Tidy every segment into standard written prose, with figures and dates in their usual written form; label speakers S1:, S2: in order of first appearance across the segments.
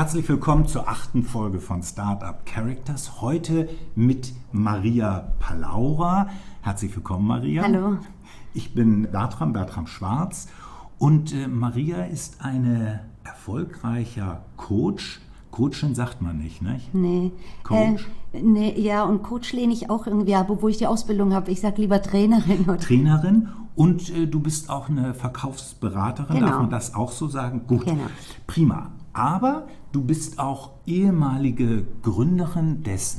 S1: Herzlich willkommen zur 8. Folge von Startup Characters. Heute mit Maria Palaura. Herzlich willkommen, Maria.
S2: Hallo.
S1: Ich bin Bertram Schwarz und Maria ist eine erfolgreicher Coach. Coachin sagt man nicht, ne?
S2: Nee.
S1: Coach?
S2: Nee, ja, und Coach lehne ich auch irgendwie ab, obwohl ich die Ausbildung habe. Ich sage lieber Trainerin.
S1: Trainerin und du bist auch eine Verkaufsberaterin,
S2: Genau.
S1: Darf man das auch so sagen? Gut,
S2: Genau.
S1: Prima. Aber du bist auch ehemalige Gründerin des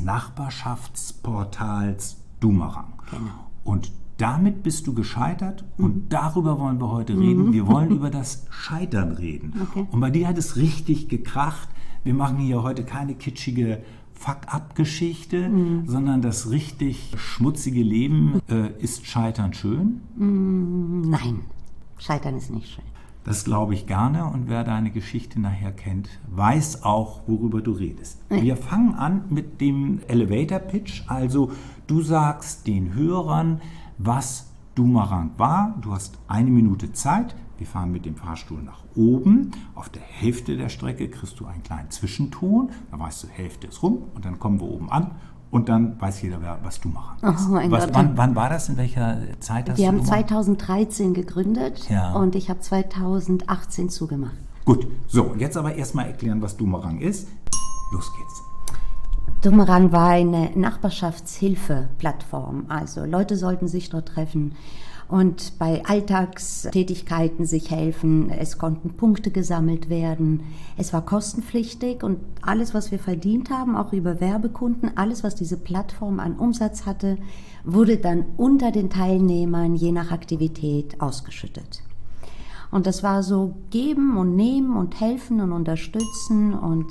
S1: Nachbarschaftsportals Dumerang.
S2: Genau.
S1: Und damit bist du gescheitert und darüber wollen wir heute reden. Wir wollen über das Scheitern reden.
S2: Okay.
S1: Und bei dir hat es richtig gekracht. Wir machen hier heute keine kitschige Fuck-up-Geschichte, sondern das richtig schmutzige Leben. Ist Scheitern schön?
S2: Nein, Scheitern ist nicht schön.
S1: Das glaube ich gerne und wer deine Geschichte nachher kennt, weiß auch, worüber du redest.
S2: Ja.
S1: Wir fangen an mit dem Elevator Pitch. Also du sagst den Hörern, was Dumerang war. Du hast 1 Minute Zeit. Wir fahren mit dem Fahrstuhl nach oben. Auf der Hälfte der Strecke kriegst du einen kleinen Zwischenton. Da weißt du, Hälfte ist rum und dann kommen wir oben an. Und dann weiß jeder, was Dumerang ist.
S2: Oh mein Gott.
S1: Wann war das? In welcher Zeit hast du
S2: Wir haben
S1: Dumerang?
S2: 2013 gegründet
S1: Ja.
S2: und ich habe 2018 zugemacht.
S1: Gut, so, jetzt aber erstmal erklären, was Dumerang ist. Los geht's.
S2: Dumerang war eine Nachbarschaftshilfe-Plattform. Also Leute sollten sich dort treffen und bei Alltagstätigkeiten sich helfen. Es konnten Punkte gesammelt werden. Es war kostenpflichtig und alles, was wir verdient haben, auch über Werbekunden, alles, was diese Plattform an Umsatz hatte, wurde dann unter den Teilnehmern je nach Aktivität ausgeschüttet. Und das war so geben und nehmen und helfen und unterstützen und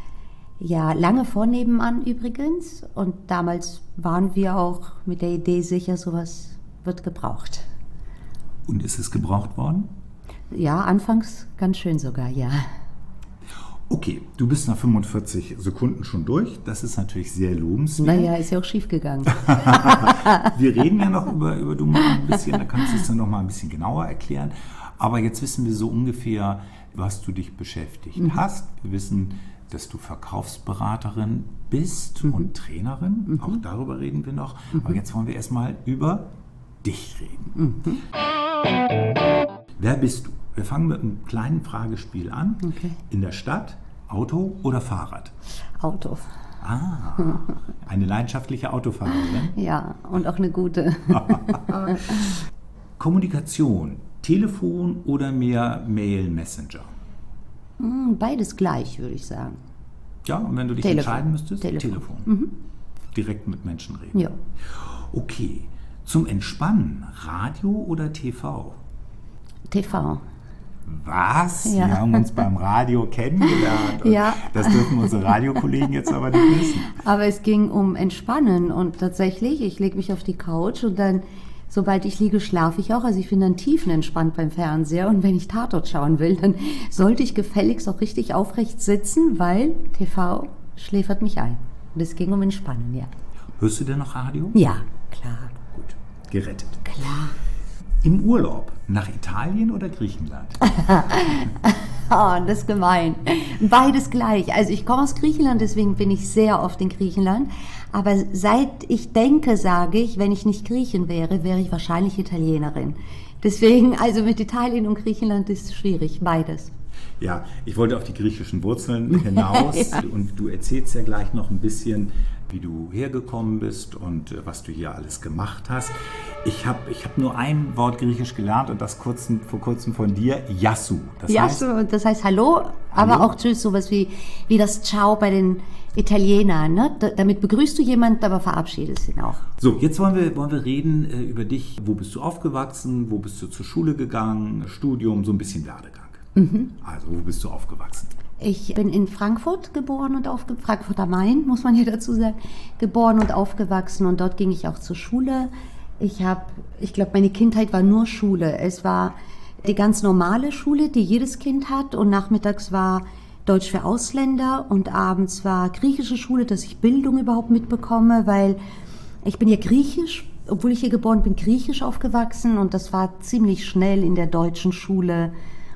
S2: ja, lange vor nebenan übrigens. Und damals waren wir auch mit der Idee sicher, sowas wird gebraucht.
S1: Und ist es gebraucht worden?
S2: Ja, anfangs ganz schön sogar, ja.
S1: Okay, du bist nach 45 Sekunden schon durch. Das ist natürlich sehr lobenswert.
S2: Naja, ist ja auch schief gegangen.
S1: Wir reden ja noch über Dumerang ein bisschen, da kannst du es dann noch mal ein bisschen genauer erklären. Aber jetzt wissen wir so ungefähr, was du dich beschäftigt hast. Wir wissen, dass du Verkaufsberaterin bist und Trainerin. Auch darüber reden wir noch. Aber jetzt wollen wir erstmal über dich reden. Wer bist du? Wir fangen mit einem kleinen Fragespiel an.
S2: Okay.
S1: In der Stadt, Auto oder Fahrrad?
S2: Auto.
S1: Ah, eine leidenschaftliche Autofahrerin.
S2: Ja, und auch eine gute.
S1: Kommunikation, Telefon oder mehr Mail, Messenger?
S2: Beides gleich, würde ich sagen.
S1: Ja, und wenn du dich
S2: Telefon.
S1: entscheiden müsstest?
S2: Telefon.
S1: Direkt mit Menschen reden.
S2: Ja.
S1: Okay, zum Entspannen, Radio oder TV?
S2: TV.
S1: Was?
S2: Ja.
S1: Wir haben uns beim Radio kennengelernt. Und
S2: Ja.
S1: Das dürfen unsere Radiokollegen jetzt aber nicht wissen.
S2: Aber es ging um Entspannen und tatsächlich, ich lege mich auf die Couch und dann, sobald ich liege, schlafe ich auch. Also ich bin dann tiefenentspannt beim Fernseher und wenn ich Tatort schauen will, dann sollte ich gefälligst auch richtig aufrecht sitzen, weil TV schläfert mich ein. Und es ging um Entspannen, ja.
S1: Hörst du denn noch Radio?
S2: Ja, klar.
S1: Gut, gerettet.
S2: Klar.
S1: Im Urlaub, nach Italien oder Griechenland?
S2: Oh, das ist gemein. Beides gleich. Also ich komme aus Griechenland, deswegen bin ich sehr oft in Griechenland. Aber seit ich denke, sage ich, wenn ich nicht Griechin wäre, wäre ich wahrscheinlich Italienerin. Deswegen, also mit Italien und Griechenland ist es schwierig, beides.
S1: Ja, ich wollte auf die griechischen Wurzeln hinaus
S2: Ja.
S1: Und du erzählst ja gleich noch ein bisschen, wie du hergekommen bist und was du hier alles gemacht hast. Ich hab nur ein Wort Griechisch gelernt und das vor kurzem von dir, Yassou.
S2: Das heißt Hallo, aber
S1: Hallo?
S2: auch Tschüss, sowas wie das Ciao bei den Italienern. Ne? Damit begrüßt du jemanden, aber verabschiedest ihn auch.
S1: So, jetzt wollen wir reden über dich. Wo bist du aufgewachsen? Wo bist du zur Schule gegangen? Studium, so ein bisschen Werdegang. Also, wo bist du aufgewachsen?
S2: Ich bin in Frankfurt geboren und Frankfurt am Main, muss man ja dazu sagen, geboren und aufgewachsen und dort ging ich auch zur Schule. Ich glaube, meine Kindheit war nur Schule. Es war die ganz normale Schule, die jedes Kind hat und nachmittags war Deutsch für Ausländer und abends war griechische Schule, dass ich Bildung überhaupt mitbekomme, weil ich bin ja griechisch, obwohl ich hier geboren bin, griechisch aufgewachsen und das war ziemlich schnell in der deutschen Schule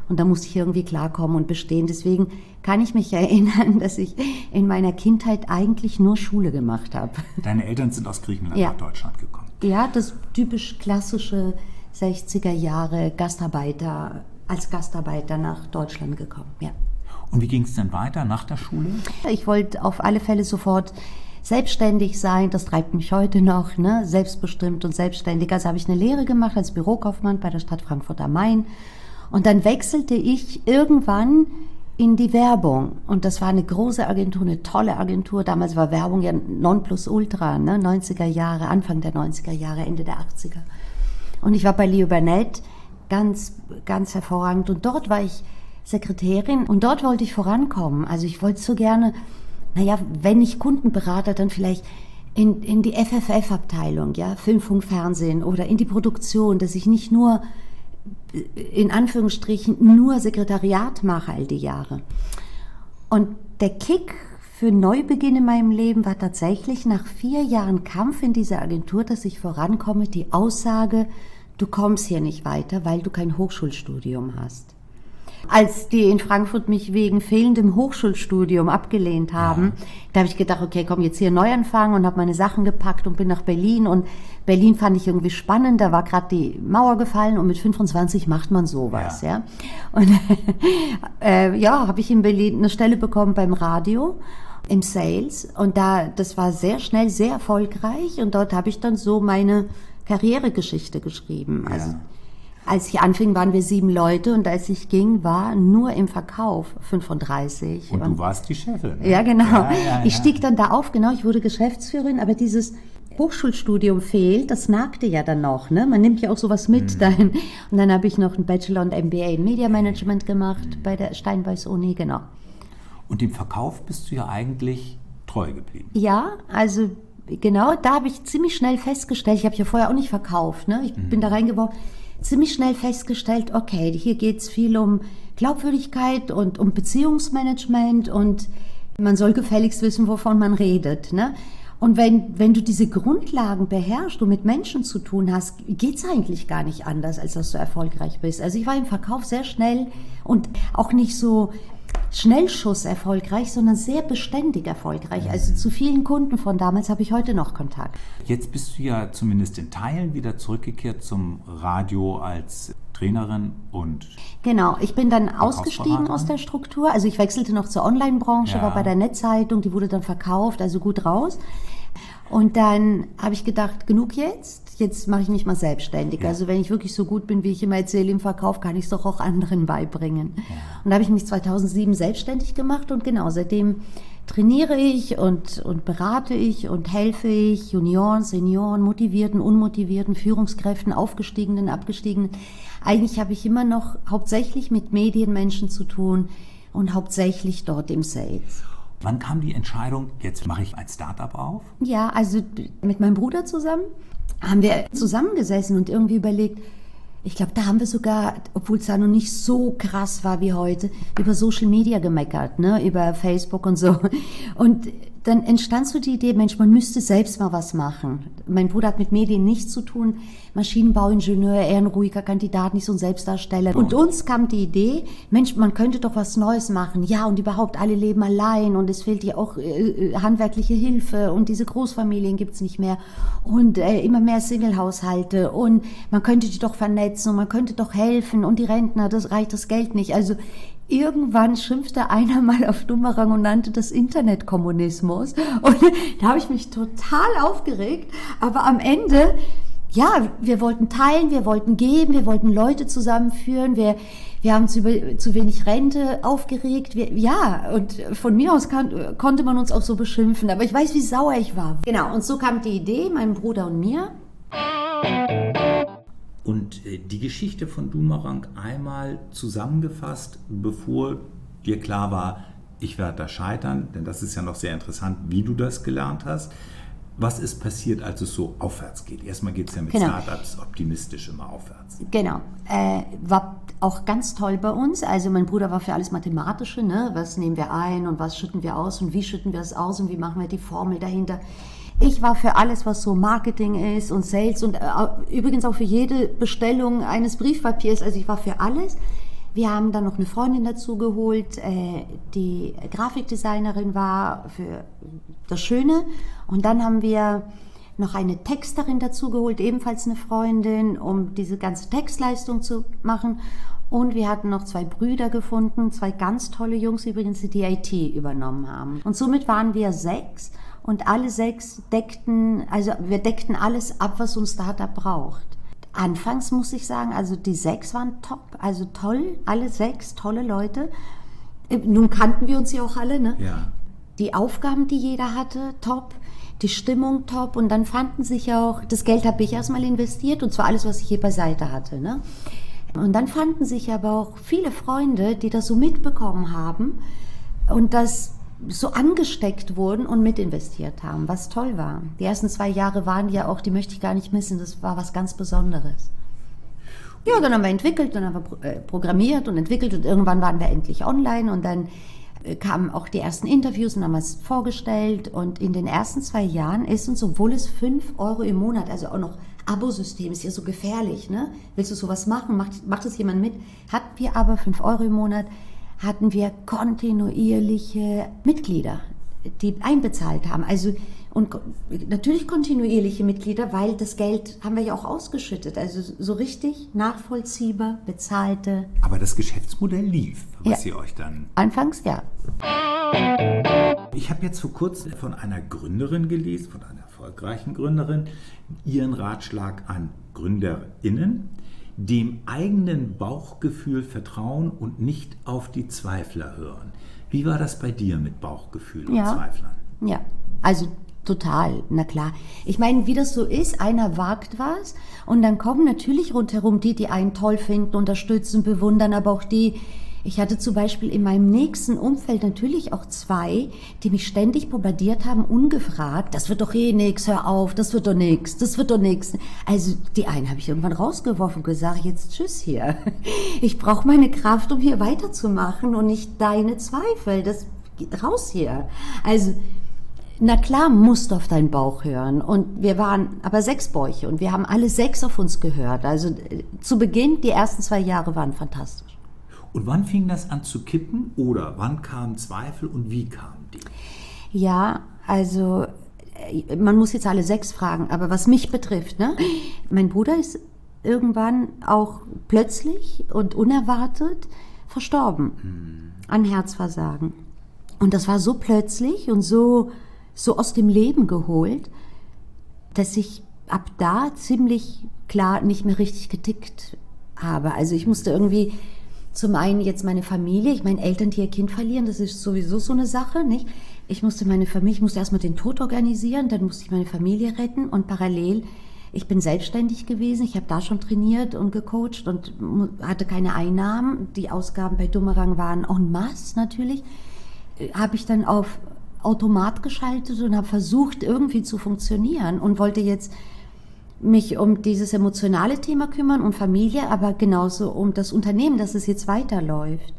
S2: Und da musste ich irgendwie klarkommen und bestehen. Deswegen kann ich mich erinnern, dass ich in meiner Kindheit eigentlich nur Schule gemacht habe.
S1: Deine Eltern sind aus Griechenland nach Deutschland gekommen.
S2: Ja, das typisch klassische 60er Jahre Gastarbeiter, als Gastarbeiter nach Deutschland gekommen, ja.
S1: Und wie ging es dann weiter nach der Schule?
S2: Ich wollte auf alle Fälle sofort selbstständig sein, das treibt mich heute noch, ne? Selbstbestimmt und selbstständig. Also habe ich eine Lehre gemacht als Bürokaufmann bei der Stadt Frankfurt am Main. Und dann wechselte ich irgendwann in die Werbung. Und das war eine große Agentur, eine tolle Agentur. Damals war Werbung ja Nonplusultra, ne? 90er Jahre, Anfang der 90er Jahre, Ende der 80er. Und ich war bei Leo Burnett, ganz, ganz hervorragend. Und dort war ich Sekretärin und dort wollte ich vorankommen. Also ich wollte so gerne, wenn ich Kundenberater, dann vielleicht in die FFF-Abteilung, ja, Film, Funk, Fernsehen oder in die Produktion, dass ich nicht nur, in Anführungsstrichen, nur Sekretariat mache all die Jahre. Und der Kick für Neubeginn in meinem Leben war tatsächlich nach 4 Jahren Kampf in dieser Agentur, dass ich vorankomme, die Aussage, du kommst hier nicht weiter, weil du kein Hochschulstudium hast. Als die in Frankfurt mich wegen fehlendem Hochschulstudium abgelehnt haben, da habe ich gedacht, okay, komm, jetzt hier Neuanfang und habe meine Sachen gepackt und bin nach Berlin. Und Berlin fand ich irgendwie spannend, da war gerade die Mauer gefallen und mit 25 macht man sowas. Ja. Und habe ich in Berlin eine Stelle bekommen beim Radio im Sales und das war sehr schnell, sehr erfolgreich und dort habe ich dann so meine Karrieregeschichte geschrieben. Also als ich anfing, waren wir 7 Leute und als ich ging, war nur im Verkauf 35.
S1: Und du warst die Chefin.
S2: Ne? Ja, genau. Ich stieg dann da auf, ich wurde Geschäftsführerin, aber dieses Hochschulstudium fehlt, das nagte ja dann noch, ne? Man nimmt ja auch sowas mit dahin. Und dann habe ich noch einen Bachelor und MBA in Media Management gemacht bei der Steinbeis Uni, genau.
S1: Und dem Verkauf bist du ja eigentlich treu geblieben.
S2: Ja, also genau, da habe ich ziemlich schnell festgestellt, ich habe ja vorher auch nicht verkauft, ne? Ich bin da reingeworfen, ziemlich schnell festgestellt, okay, hier geht's viel um Glaubwürdigkeit und um Beziehungsmanagement und man soll gefälligst wissen, wovon man redet, ne? Und wenn du diese Grundlagen beherrschst und mit Menschen zu tun hast, geht's eigentlich gar nicht anders, als dass du erfolgreich bist. Also ich war im Verkauf sehr schnell und auch nicht so Schnellschuss erfolgreich, sondern sehr beständig erfolgreich. Also zu vielen Kunden von damals habe ich heute noch Kontakt.
S1: Jetzt bist du ja zumindest in Teilen wieder zurückgekehrt zum Radio als Trainerin und...
S2: Genau, ich bin dann ausgestiegen aus der Struktur. Also ich wechselte noch zur Online-Branche, war bei der Netzzeitung, die wurde dann verkauft, also gut raus. Und dann habe ich gedacht, genug jetzt mache ich mich mal selbstständig. Ja. Also wenn ich wirklich so gut bin, wie ich immer erzähle im Verkauf, kann ich es doch auch anderen beibringen. Ja. Und da habe ich mich 2007 selbstständig gemacht und genau, seitdem trainiere ich und berate ich und helfe ich Junioren, Senioren, motivierten, unmotivierten, Führungskräften, aufgestiegenen, abgestiegenen. Eigentlich habe ich immer noch hauptsächlich mit Medienmenschen zu tun und hauptsächlich dort im Sales.
S1: Wann kam die Entscheidung, jetzt mache ich ein Startup auf?
S2: Ja, also mit meinem Bruder zusammen haben wir zusammengesessen und irgendwie überlegt, ich glaube, da haben wir sogar, obwohl es da noch nicht so krass war wie heute, über Social Media gemeckert, ne, über Facebook und so. Und dann entstand so die Idee, Mensch, man müsste selbst mal was machen. Mein Bruder hat mit Medien nichts zu tun, Maschinenbauingenieur, eher ein ruhiger Kandidat, nicht so ein Selbstdarsteller. Und uns kam die Idee, Mensch, man könnte doch was Neues machen. Ja, und überhaupt, alle leben allein und es fehlt ja auch handwerkliche Hilfe und diese Großfamilien gibt's nicht mehr und immer mehr Single-Haushalte und man könnte die doch vernetzen und man könnte doch helfen und die Rentner, das reicht das Geld nicht. Also irgendwann schimpfte einer mal auf Dummerang und nannte das Internetkommunismus. Und da habe ich mich total aufgeregt. Aber am Ende, ja, wir wollten teilen, wir wollten geben, wir wollten Leute zusammenführen, wir haben uns über zu wenig Rente aufgeregt. Und von mir aus konnte man uns auch so beschimpfen. Aber ich weiß, wie sauer ich war. Genau, und so kam die Idee, meinem Bruder und mir.
S1: Und die Geschichte von Doumerang einmal zusammengefasst, bevor dir klar war, ich werde da scheitern, denn das ist ja noch sehr interessant, wie du das gelernt hast. Was ist passiert, als es so aufwärts geht? Erstmal geht es ja mit Startups optimistisch immer aufwärts.
S2: Genau, war auch ganz toll bei uns. Also mein Bruder war für alles Mathematische, ne? Was nehmen wir ein und was schütten wir aus und wie schütten wir es aus und wie machen wir die Formel dahinter. Ich war für alles, was so Marketing ist und Sales und übrigens auch für jede Bestellung eines Briefpapiers, also ich war für alles. Wir haben dann noch eine Freundin dazu geholt, die Grafikdesignerin war für das Schöne. Und dann haben wir noch eine Texterin dazu geholt, ebenfalls eine Freundin, um diese ganze Textleistung zu machen. Und wir hatten noch 2 Brüder gefunden, 2 ganz tolle Jungs übrigens, die IT übernommen haben. Und somit waren wir 6 und alle 6 deckten alles ab, was so ein Startup braucht. Anfangs muss ich sagen, also die 6 waren top, also toll, alle 6 tolle Leute. Nun kannten wir uns ja auch alle, ne?
S1: Ja.
S2: Die Aufgaben, die jeder hatte, top. Die Stimmung top und dann fanden sich auch, das Geld habe ich erstmal investiert und zwar alles, was ich hier beiseite hatte, ne? Und dann fanden sich aber auch viele Freunde, die das so mitbekommen haben und das so angesteckt wurden und mitinvestiert haben, was toll war. Die ersten 2 Jahre waren ja auch, die möchte ich gar nicht missen, das war was ganz Besonderes. Ja, dann haben wir entwickelt, dann haben wir programmiert und entwickelt und irgendwann waren wir endlich online und dann kamen auch die ersten Interviews und haben es vorgestellt und in den ersten 2 Jahren ist uns, obwohl es 5 Euro im Monat, also auch noch Abosystem, ist ja so gefährlich, ne? Willst du sowas machen? Macht das jemand mit? Hatten wir aber 5 Euro im Monat, hatten wir kontinuierliche Mitglieder, die einbezahlt haben. Also und natürlich kontinuierliche Mitglieder, weil das Geld haben wir ja auch ausgeschüttet. Also so richtig nachvollziehbar, bezahlte.
S1: Aber das Geschäftsmodell lief, was ihr euch dann...
S2: Anfangs, ja.
S1: Ich habe jetzt vor kurzem von einer Gründerin gelesen, von einer erfolgreichen Gründerin, ihren Ratschlag an GründerInnen, dem eigenen Bauchgefühl vertrauen und nicht auf die Zweifler hören. Wie war das bei dir mit Bauchgefühl und Zweiflern?
S2: Ja, also total, na klar. Ich meine, wie das so ist, einer wagt was und dann kommen natürlich rundherum die einen toll finden, unterstützen, bewundern, aber auch die, ich hatte zum Beispiel in meinem nächsten Umfeld natürlich auch 2, die mich ständig bombardiert haben, ungefragt, das wird doch eh nix, hör auf, das wird doch nix, das wird doch nix. Also die einen habe ich irgendwann rausgeworfen und gesagt, jetzt tschüss hier. Ich brauche meine Kraft, um hier weiterzumachen und nicht deine Zweifel, das geht raus hier. Also na klar, musst du auf deinen Bauch hören. Und wir waren aber 6 Bäuche und wir haben alle 6 auf uns gehört. Also zu Beginn, die ersten 2 Jahre waren fantastisch.
S1: Und wann fing das an zu kippen oder wann kamen Zweifel und wie kamen die?
S2: Ja, also man muss jetzt alle 6 fragen, aber was mich betrifft, ne? Mein Bruder ist irgendwann auch plötzlich und unerwartet verstorben an Herzversagen. Und das war so plötzlich und so aus dem Leben geholt, dass ich ab da ziemlich klar nicht mehr richtig getickt habe. Also ich musste irgendwie zum einen jetzt meine Familie, ich meine Eltern, die ihr Kind verlieren, das ist sowieso so eine Sache, nicht? Ich musste erstmal den Tod organisieren, dann musste ich meine Familie retten und parallel, ich bin selbstständig gewesen, ich habe da schon trainiert und gecoacht und hatte keine Einnahmen. Die Ausgaben bei Dummerang waren en masse natürlich. Habe ich dann auf Automat geschaltet und habe versucht, irgendwie zu funktionieren und wollte jetzt mich um dieses emotionale Thema kümmern, um Familie, aber genauso um das Unternehmen, dass es jetzt weiterläuft.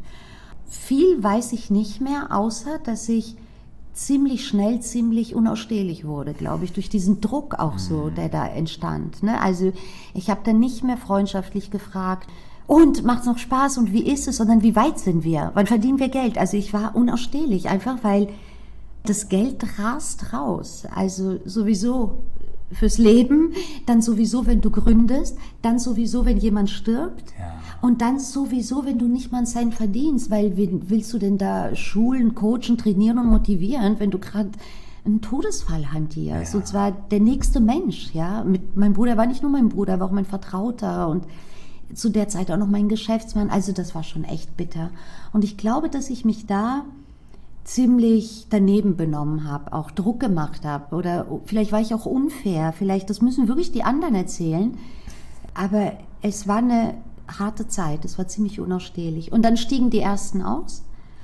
S2: Viel weiß ich nicht mehr, außer dass ich ziemlich schnell, ziemlich unausstehlich wurde, glaube ich, durch diesen Druck auch so, der da entstand. Ne? Also ich habe dann nicht mehr freundschaftlich gefragt, und macht's noch Spaß und wie ist es, sondern wie weit sind wir, wann verdienen wir Geld? Also ich war unausstehlich, einfach weil das Geld rast raus, also sowieso fürs Leben, dann sowieso, wenn du gründest, dann sowieso, wenn jemand stirbt und dann sowieso, wenn du nicht mal einen Cent verdienst, weil wen willst du denn da schulen, coachen, trainieren und motivieren, wenn du gerade einen Todesfall hantierst, und zwar der nächste Mensch, ja. Mein Bruder war nicht nur mein Bruder, er war auch mein Vertrauter und zu der Zeit auch noch mein Geschäftsmann, also das war schon echt bitter. Und ich glaube, dass ich mich da ziemlich daneben benommen habe, auch Druck gemacht habe oder vielleicht war ich auch unfair, vielleicht, das müssen wirklich die anderen erzählen, aber es war eine harte Zeit, es war ziemlich unausstehlich. Und dann stiegen die ersten aus.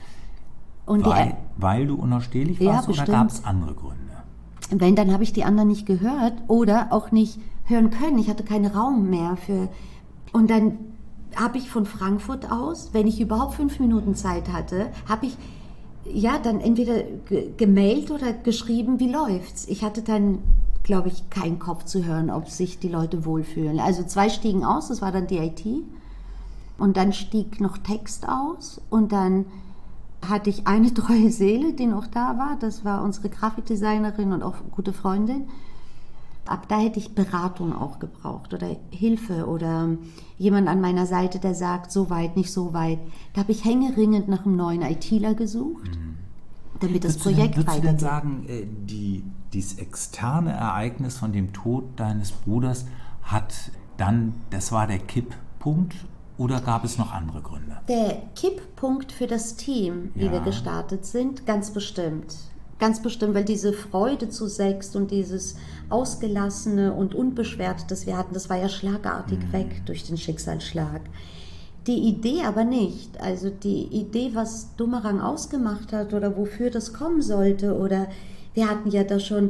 S2: Und
S1: weil du unausstehlich warst, oder gab es andere Gründe?
S2: Wenn, dann habe ich die anderen nicht gehört oder auch nicht hören können. Ich hatte keinen Raum mehr für. Und dann habe ich von Frankfurt aus, wenn ich überhaupt 5 Minuten Zeit hatte, habe ich dann entweder gemailt oder geschrieben, wie läuft's. Ich hatte dann, glaube ich, keinen Kopf zu hören, ob sich die Leute wohlfühlen. Also 2 stiegen aus, das war dann die IT. Und dann stieg noch Text aus und dann hatte ich eine treue Seele, die noch da war. Das war unsere Grafikdesignerin und auch gute Freundin. Ab da hätte ich Beratung auch gebraucht oder Hilfe oder jemand an meiner Seite, der sagt, so weit, nicht so weit. Da habe ich hängeringend nach einem neuen ITler gesucht, damit das Projekt weitergeht.
S1: Würdest du denn sagen, dieses externe Ereignis von dem Tod deines Bruders das war der Kipppunkt? Oder gab es noch andere Gründe?
S2: Der Kipppunkt für das Team, wie wir gestartet sind, ganz bestimmt. Ganz bestimmt, weil diese Freude zu sechst und dieses Ausgelassene und Unbeschwerte, das wir hatten, das war ja schlagartig weg durch den Schicksalsschlag. Die Idee aber nicht. Also die Idee, was Dumerang ausgemacht hat oder wofür das kommen sollte. Oder wir hatten ja da schon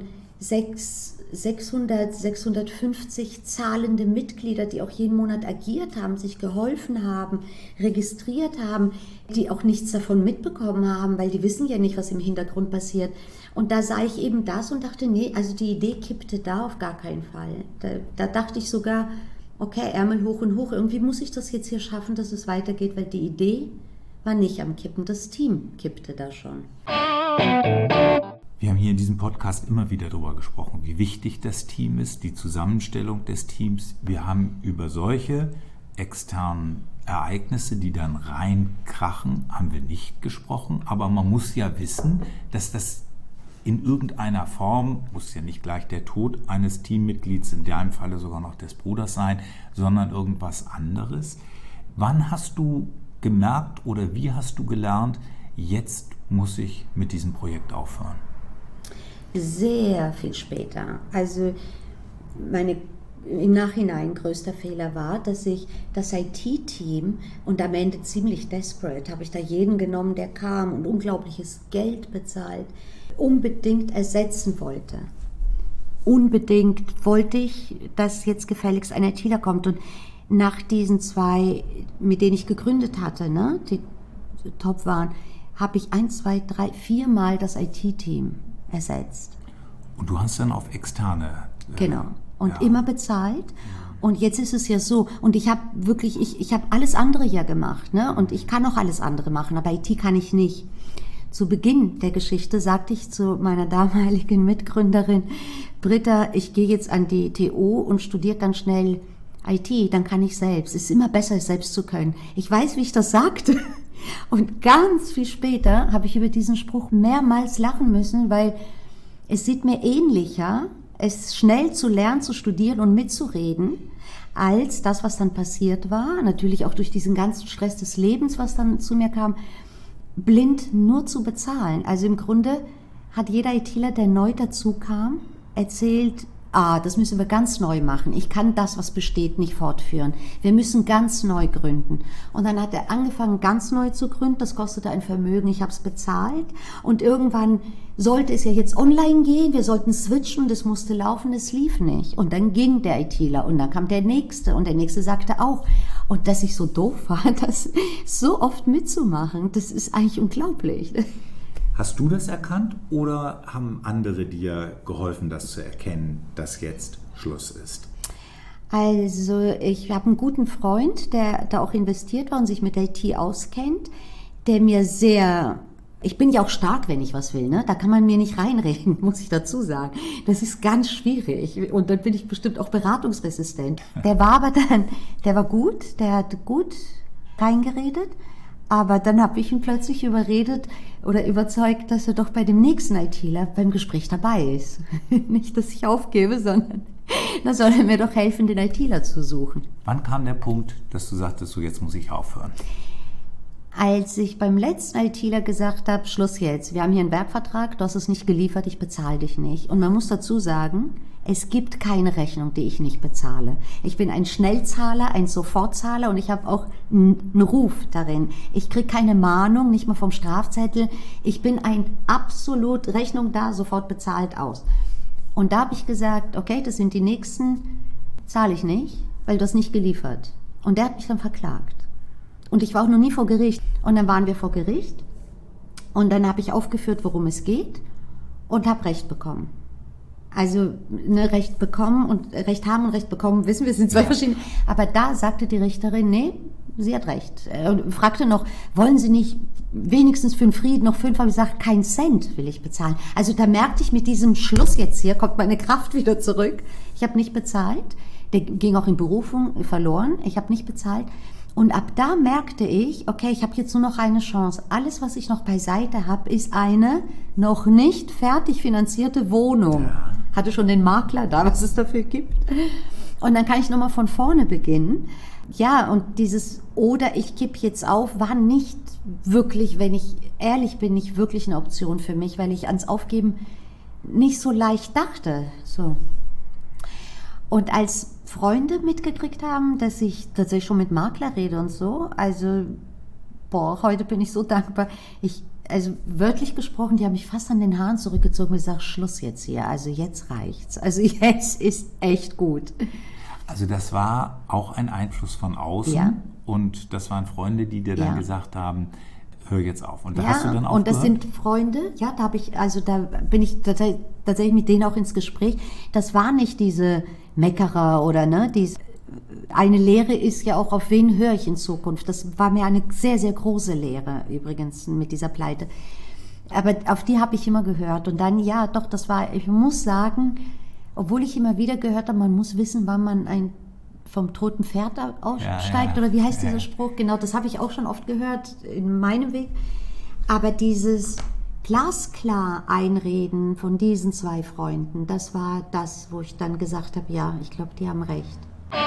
S2: 650 zahlende Mitglieder, die auch jeden Monat agiert haben, sich geholfen haben, registriert haben, die auch nichts davon mitbekommen haben, weil die wissen ja nicht, was im Hintergrund passiert. Und da sah ich eben das und dachte, nee, also die Idee kippte da auf gar keinen Fall. Da dachte ich sogar, okay, Ärmel hoch und hoch, irgendwie muss ich das jetzt hier schaffen, dass es weitergeht, weil die Idee war nicht am Kippen, das Team kippte da schon.
S1: Wir haben hier in diesem Podcast immer wieder darüber gesprochen, wie wichtig das Team ist, die Zusammenstellung des Teams. Wir haben über solche externen Ereignisse, die dann reinkrachen, haben wir nicht gesprochen. Aber man muss ja wissen, dass das in irgendeiner Form, muss ja nicht gleich der Tod eines Teammitglieds, in deinem Falle sogar noch des Bruders sein, sondern irgendwas anderes. Wann hast du gemerkt oder wie hast du gelernt, jetzt muss ich mit diesem Projekt aufhören?
S2: Sehr viel später. Also im Nachhinein größter Fehler war, dass ich das IT-Team und am Ende ziemlich desperate, habe ich da jeden genommen, der kam und unglaubliches Geld bezahlt, unbedingt ersetzen wollte. Unbedingt wollte ich, dass jetzt gefälligst ein ITler kommt. Und nach diesen 2, mit denen ich gegründet hatte, ne, die top waren, habe ich 1, 2, 3, 4 Mal das IT-Team ersetzt.
S1: Und du hast dann auf externe...
S2: Genau. Und immer bezahlt. Und jetzt ist es ja so, und ich habe wirklich, ich habe alles andere ja gemacht, ne? Und ich kann auch alles andere machen, aber IT kann ich nicht. Zu Beginn der Geschichte sagte ich zu meiner damaligen Mitgründerin, Britta, ich gehe jetzt an die TU und studiere dann schnell IT, dann kann ich selbst. Es ist immer besser, es selbst zu können. Ich weiß, wie ich das sagte. Und ganz viel später habe ich über diesen Spruch mehrmals lachen müssen, weil es sieht mir ähnlicher, es schnell zu lernen, zu studieren und mitzureden, als das, was dann passiert war. Natürlich auch durch diesen ganzen Stress des Lebens, was dann zu mir kam, blind nur zu bezahlen. Also im Grunde hat jeder ITler, der neu dazu kam, erzählt, das müssen wir ganz neu machen. Ich kann das, was besteht, nicht fortführen. Wir müssen ganz neu gründen. Und dann hat er angefangen, ganz neu zu gründen. Das kostete ein Vermögen. Ich habe es bezahlt. Und irgendwann sollte es ja jetzt online gehen. Wir sollten switchen. Das musste laufen. Es lief nicht. Und dann ging der ITler. Und dann kam der Nächste. Und der Nächste sagte auch. Und dass ich so doof war, das so oft mitzumachen, das ist eigentlich unglaublich.
S1: Hast du das erkannt oder haben andere dir geholfen, das zu erkennen, dass jetzt Schluss ist?
S2: Also ich habe einen guten Freund, der da auch investiert war und sich mit IT auskennt, der mir ich bin ja auch stark, wenn ich was will, ne? Da kann man mir nicht reinreden, muss ich dazu sagen. Das ist ganz schwierig und dann bin ich bestimmt auch beratungsresistent. Der war gut, der hat gut reingeredet. Aber dann habe ich ihn plötzlich überredet oder überzeugt, dass er doch bei dem nächsten ITler beim Gespräch dabei ist. Nicht, dass ich aufgebe, sondern da soll er mir doch helfen, den ITler zu suchen.
S1: Wann kam der Punkt, dass du sagtest, so jetzt muss ich aufhören?
S2: Als ich beim letzten ITler gesagt habe, Schluss jetzt, wir haben hier einen Werkvertrag, du hast es nicht geliefert, ich bezahle dich nicht. Und man muss dazu sagen, es gibt keine Rechnung, die ich nicht bezahle. Ich bin ein Schnellzahler, ein Sofortzahler und ich habe auch einen Ruf darin. Ich kriege keine Mahnung, nicht mal vom Strafzettel. Ich bin ein absolut Rechnung da, sofort bezahlt aus. Und da habe ich gesagt, okay, das sind die nächsten, zahle ich nicht, weil du hast nicht geliefert. Und der hat mich dann verklagt. Und ich war auch noch nie vor Gericht. Und dann waren wir vor Gericht und dann habe ich aufgeführt, worum es geht und habe Recht bekommen. Also Recht bekommen und Recht haben und Recht bekommen, wissen wir, sind zwei verschiedene. Aber da sagte die Richterin, nee, sie hat recht. Und fragte noch, wollen Sie nicht wenigstens für den Frieden noch 5? Aber ich sagte, keinen Cent will ich bezahlen. Also da merkte ich, mit diesem Schluss jetzt hier kommt meine Kraft wieder zurück. Ich habe nicht bezahlt. Der ging auch in Berufung verloren. Ich habe nicht bezahlt. Und ab da merkte ich, okay, ich habe jetzt nur noch eine Chance. Alles, was ich noch beiseite habe, ist eine noch nicht fertig finanzierte Wohnung. Ja. Hatte schon den Makler da, was es dafür gibt. Und dann kann ich nochmal von vorne beginnen. Ja, und dieses oder ich gebe jetzt auf, war nicht wirklich, wenn ich ehrlich bin, nicht wirklich eine Option für mich, weil ich ans Aufgeben nicht so leicht dachte. So. Und als Freunde mitgekriegt haben, dass ich tatsächlich schon mit Makler rede und so, also, heute bin ich so dankbar. Also wörtlich gesprochen, die haben mich fast an den Haaren zurückgezogen und gesagt, Schluss jetzt hier, also jetzt reicht's. Also jetzt ist echt gut.
S1: Also das war auch ein Einfluss von außen, ja. Und das waren Freunde, die dir dann gesagt haben, hör jetzt auf. Und da hast du dann aufgehört?
S2: Und das sind Freunde, ja, da bin ich tatsächlich mit denen auch ins Gespräch. Das war nicht diese Meckerer oder eine Lehre ist ja auch, auf wen höre ich in Zukunft. Das war mir eine sehr, sehr große Lehre übrigens mit dieser Pleite. Aber auf die habe ich immer gehört. Und dann, ja, doch, ich muss sagen, obwohl ich immer wieder gehört habe, man muss wissen, wann man vom toten Pferd aussteigt, oder wie heißt dieser Spruch? Genau, das habe ich auch schon oft gehört in meinem Weg. Aber dieses glasklar Einreden von diesen 2 Freunden, das war das, wo ich dann gesagt habe, ja, ich glaube, die haben recht.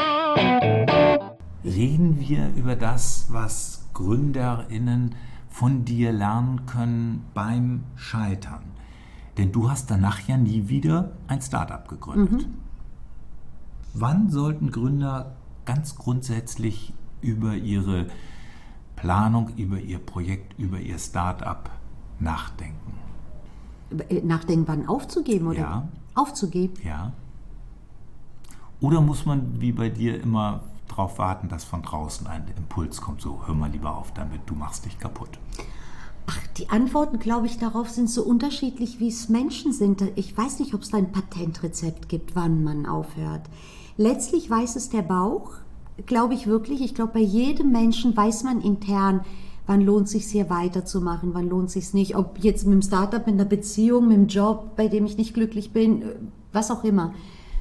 S1: Reden wir über das, was GründerInnen von dir lernen können beim Scheitern. Denn du hast danach ja nie wieder ein Start-up gegründet. Mhm. Wann sollten Gründer ganz grundsätzlich über ihre Planung, über ihr Projekt, über ihr Start-up nachdenken?
S2: Nachdenken, wann aufzugeben, oder?
S1: Ja.
S2: Aufzugeben?
S1: Ja. Oder muss man wie bei dir immer darauf warten, dass von draußen ein Impuls kommt, so hör mal lieber auf damit, du machst dich kaputt?
S2: Ach, die Antworten, glaube ich, darauf sind so unterschiedlich, wie es Menschen sind. Ich weiß nicht, ob es da ein Patentrezept gibt, wann man aufhört. Letztlich weiß es der Bauch, glaube ich wirklich. Ich glaube, bei jedem Menschen weiß man intern, wann lohnt es sich hier weiterzumachen, wann lohnt es sich nicht. Ob jetzt mit dem Startup, mit einer Beziehung, mit dem Job, bei dem ich nicht glücklich bin, was auch immer.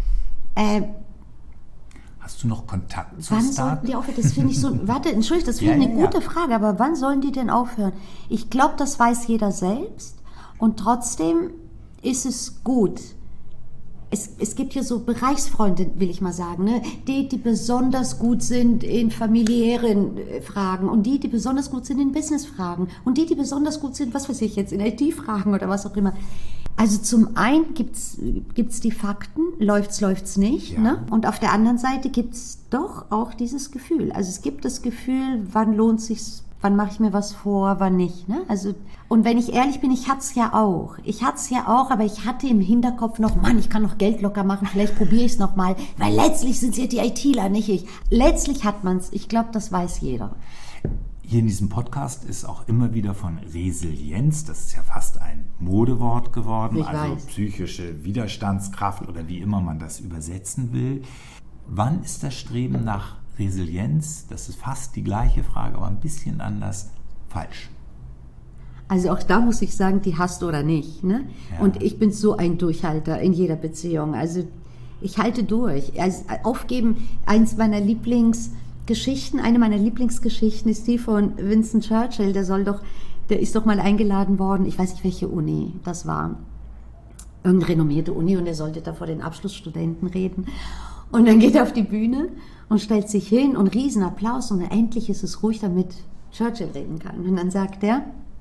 S1: Hast du noch Kontakt zu
S2: Wann
S1: Startup?
S2: sollten die aufhören? Das finde ich so, Entschuldigung, das finde ich eine gute Frage, aber wann sollen die denn aufhören? Ich glaube, das weiß jeder selbst und trotzdem ist es gut. Es gibt hier so Bereichsfreunde, will ich mal sagen, ne? Die besonders gut sind in familiären Fragen und die besonders gut sind in Businessfragen und die besonders gut sind, was weiß ich jetzt, in IT-Fragen oder was auch immer. Also zum einen gibt's die Fakten, läuft's nicht, ja. Ne? Und auf der anderen Seite gibt's doch auch dieses Gefühl. Also es gibt das Gefühl, wann lohnt sich's, wann mache ich mir was vor, wann nicht, ne? Also, und wenn ich ehrlich bin, ich hatte es ja auch, aber ich hatte im Hinterkopf noch, Mann, ich kann noch Geld locker machen, vielleicht probiere ich es noch mal, weil letztlich sind es ja die ITler, nicht ich. Letztlich hat man es, ich glaube, das weiß jeder.
S1: Hier in diesem Podcast ist auch immer wieder von Resilienz, das ist ja fast ein Modewort geworden, psychische Widerstandskraft oder wie immer man das übersetzen will. Wann ist das Streben nach Resilienz, das ist fast die gleiche Frage, aber ein bisschen anders, falsch?
S2: Also auch da muss ich sagen, die hast du oder nicht, ne? Ja. Und ich bin so ein Durchhalter in jeder Beziehung, also ich halte durch. Also aufgeben, eine meiner Lieblingsgeschichten ist die von Winston Churchill, der ist doch mal eingeladen worden, ich weiß nicht, welche Uni das war, irgendeine renommierte Uni, und er sollte da vor den Abschlussstudenten reden. Und dann geht er auf die Bühne und stellt sich hin und Riesenapplaus und endlich ist es ruhig, damit Churchill reden kann. Und dann sagt er,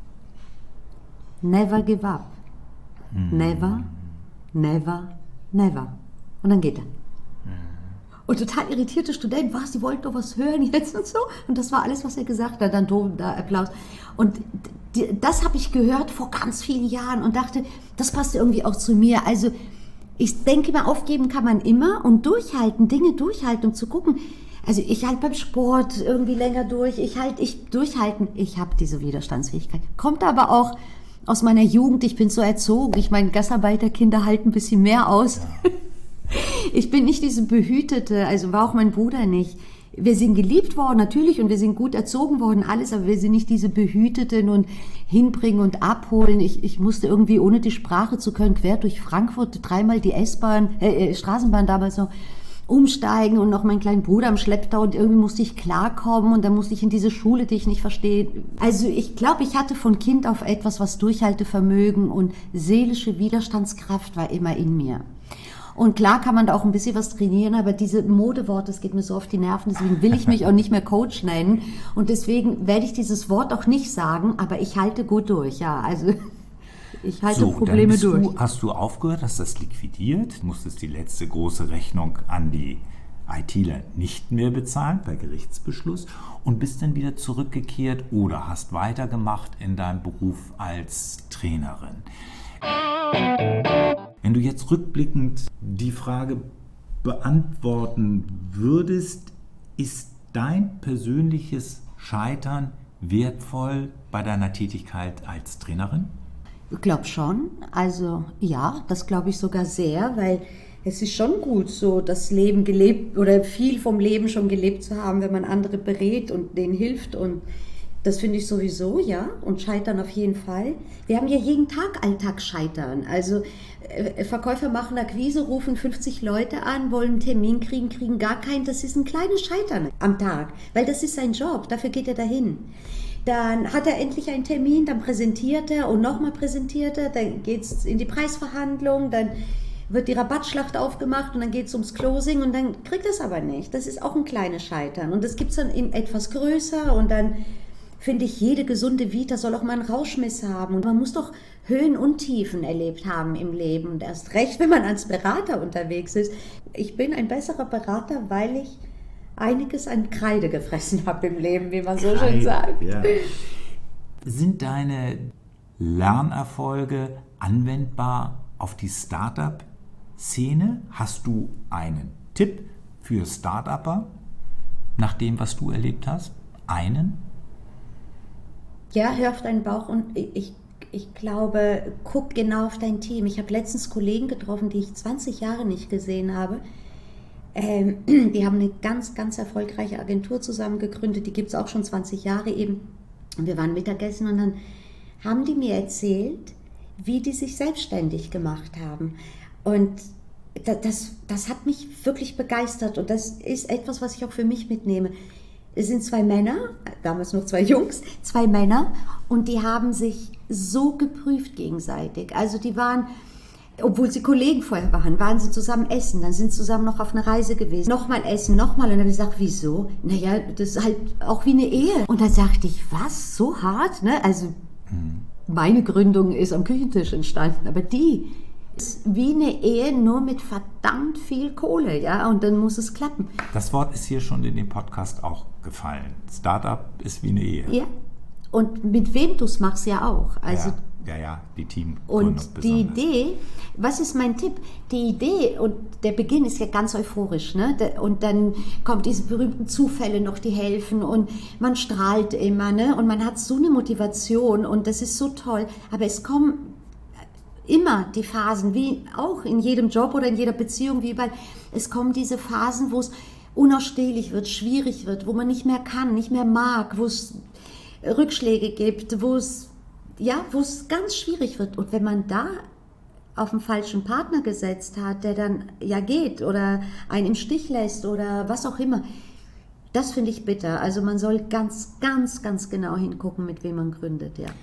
S2: never give up. Never, never, never. Und dann geht er. Und total irritierte Studenten, die wollten doch was hören jetzt und so. Und das war alles, was er gesagt hat, dann Applaus. Und das habe ich gehört vor ganz vielen Jahren und dachte, das passt irgendwie auch zu mir. Also ich denke mal, aufgeben kann man immer und Dinge durchhalten, um zu gucken. Also ich halte beim Sport irgendwie länger durch, durchhalten. Ich habe diese Widerstandsfähigkeit. Kommt aber auch aus meiner Jugend, ich bin so erzogen. Ich meine, Gastarbeiterkinder halten ein bisschen mehr aus. Ja. Ich bin nicht diese behütete, also war auch mein Bruder nicht. wir sind geliebt worden, natürlich, und wir sind gut erzogen worden, alles, aber wir sind nicht diese Behüteten und hinbringen und abholen. Ich musste irgendwie, ohne die Sprache zu können, quer durch Frankfurt 3-mal die Straßenbahn damals noch umsteigen und noch meinen kleinen Bruder am Schlepptau, und irgendwie musste ich klarkommen und dann musste ich in diese Schule, die ich nicht verstehe. Also ich glaube, ich hatte von Kind auf etwas, was Durchhaltevermögen und seelische Widerstandskraft war immer in mir. Und klar kann man da auch ein bisschen was trainieren, aber diese Modeworte, das geht mir so auf die Nerven, deswegen will ich mich auch nicht mehr Coach nennen. Und deswegen werde ich dieses Wort auch nicht sagen, aber ich halte gut durch, ja. Also ich halte Probleme durch.
S1: Hast du aufgehört, hast das liquidiert, musstest die letzte große Rechnung an die ITler nicht mehr bezahlen bei Gerichtsbeschluss und bist dann wieder zurückgekehrt oder hast weitergemacht in deinem Beruf als Trainerin. Wenn du jetzt rückblickend die Frage beantworten würdest, ist dein persönliches Scheitern wertvoll bei deiner Tätigkeit als Trainerin?
S2: Ich glaube schon. Also ja, das glaube ich sogar sehr, weil es ist schon gut, so das Leben gelebt oder viel vom Leben schon gelebt zu haben, wenn man andere berät und denen hilft, und das finde ich sowieso, ja, und Scheitern auf jeden Fall. Wir haben ja jeden Tag Alltagsscheitern. Also Verkäufer machen Akquise, rufen 50 Leute an, wollen einen Termin kriegen, kriegen gar keinen. Das ist ein kleines Scheitern am Tag, weil das ist sein Job, dafür geht er dahin. Dann hat er endlich einen Termin, dann präsentiert er und nochmal präsentiert er, dann geht es in die Preisverhandlung, dann wird die Rabattschlacht aufgemacht und dann geht es ums Closing und dann kriegt er es aber nicht. Das ist auch ein kleines Scheitern und das gibt es dann in etwas größer, und dann finde ich, jede gesunde Vita soll auch mal einen Rauschmiss haben. Und man muss doch Höhen und Tiefen erlebt haben im Leben. Und erst recht, wenn man als Berater unterwegs ist. Ich bin ein besserer Berater, weil ich einiges an Kreide gefressen habe im Leben, wie man so schön sagt.
S1: Ja. Sind deine Lernerfolge anwendbar auf die Startup-Szene? Hast du einen Tipp für Startupper nach dem, was du erlebt hast? Einen?
S2: Ja, hör auf deinen Bauch, und ich glaube, guck genau auf dein Team. Ich habe letztens Kollegen getroffen, die ich 20 Jahre nicht gesehen habe. Die haben eine ganz, ganz erfolgreiche Agentur zusammen gegründet, die gibt es auch schon 20 Jahre eben. Und wir waren Mittagessen und dann haben die mir erzählt, wie die sich selbstständig gemacht haben. Und das hat mich wirklich begeistert, und das ist etwas, was ich auch für mich mitnehme. Es sind 2 Männer, damals noch 2 Jungs, 2 Männer, und die haben sich so geprüft gegenseitig. Also die waren, obwohl sie Kollegen vorher waren sie zusammen essen, dann sind sie zusammen noch auf einer Reise gewesen. Nochmal essen, nochmal. Und dann habe ich gesagt, wieso? Naja, das ist halt auch wie eine Ehe. Und dann sagte ich, was, so hart? Ne? Also meine Gründung ist am Küchentisch entstanden, aber die ist wie eine Ehe, nur mit verdammt viel Kohle, ja, und dann muss es klappen.
S1: Das Wort ist hier schon in dem Podcast auch gefallen. Startup ist wie eine Ehe.
S2: Ja, und mit wem du es machst, ja auch. Also
S1: ja, die Teamgründung
S2: und die Idee, was ist mein Tipp? Die Idee und der Beginn ist ja ganz euphorisch, ne? Und dann kommen diese berühmten Zufälle noch, die helfen, und man strahlt immer, ne? Und man hat so eine Motivation und das ist so toll, aber es kommen immer die Phasen, wie auch in jedem Job oder in jeder Beziehung, wie überall, es kommen diese Phasen, wo es unausstehlich wird, schwierig wird, wo man nicht mehr kann, nicht mehr mag, wo es Rückschläge gibt, wo es ganz schwierig wird. Und wenn man da auf den falschen Partner gesetzt hat, der dann ja geht oder einen im Stich lässt oder was auch immer, das finde ich bitter. Also man soll ganz, ganz, ganz genau hingucken, mit wem man gründet, ja.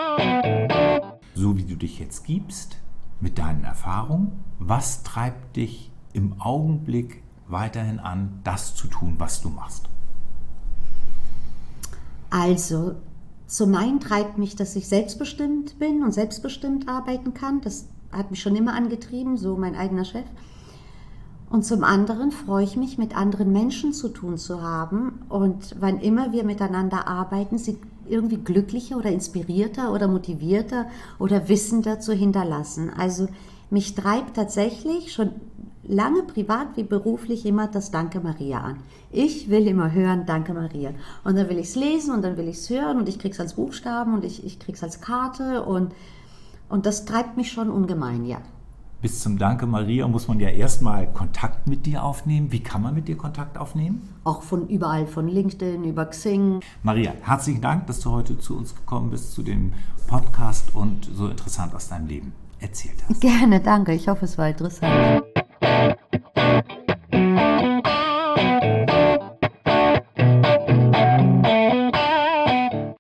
S1: So wie du dich jetzt gibst, mit deinen Erfahrungen, was treibt dich im Augenblick weiterhin an, das zu tun, was du machst?
S2: Also, zum einen treibt mich, dass ich selbstbestimmt bin und selbstbestimmt arbeiten kann. Das hat mich schon immer angetrieben, so mein eigener Chef. Und zum anderen freue ich mich, mit anderen Menschen zu tun zu haben. Und wann immer wir miteinander arbeiten, sie irgendwie glücklicher oder inspirierter oder motivierter oder wissender zu hinterlassen. Also mich treibt tatsächlich schon lange privat wie beruflich immer das Danke Maria an. Ich will immer hören, Danke Maria. Und dann will ich es lesen und dann will ich es hören und ich kriege es als Buchstaben und ich kriege es als Karte und das treibt mich schon ungemein, ja.
S1: Bis zum Danke, Maria, muss man ja erstmal Kontakt mit dir aufnehmen. Wie kann man mit dir Kontakt aufnehmen?
S2: Auch von überall, von LinkedIn über Xing.
S1: Maria, herzlichen Dank, dass du heute zu uns gekommen bist, zu dem Podcast und so interessant aus deinem Leben erzählt hast.
S2: Gerne, danke. Ich hoffe, es war interessant.